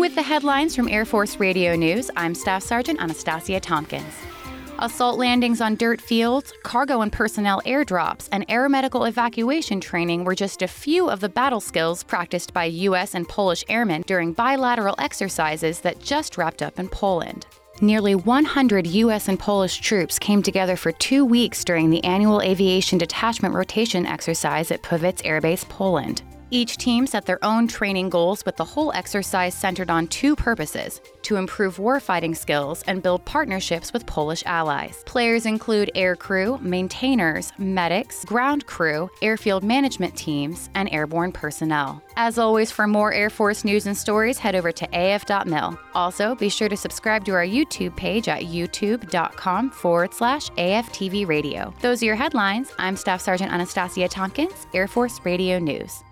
With the headlines from Air Force Radio News, I'm Staff Sergeant Anastasia Tompkins. Assault landings on dirt fields, cargo and personnel airdrops, and aeromedical evacuation training were just a few of the battle skills practiced by U.S. and Polish airmen during bilateral exercises that just wrapped up in Poland. Nearly 100 U.S. and Polish troops came together for 2 weeks during the annual Aviation Detachment Rotation exercise at Powidz Air Base, Poland. Each team set their own training goals, with the whole exercise centered on two purposes: to improve warfighting skills and build partnerships with Polish allies. Players include air crew, maintainers, medics, ground crew, airfield management teams, and airborne personnel. As always, for more Air Force news and stories, head over to af.mil. Also, be sure to subscribe to our YouTube page at youtube.com/AFTV Radio. Those are your headlines. I'm Staff Sergeant Anastasia Tompkins, Air Force Radio News.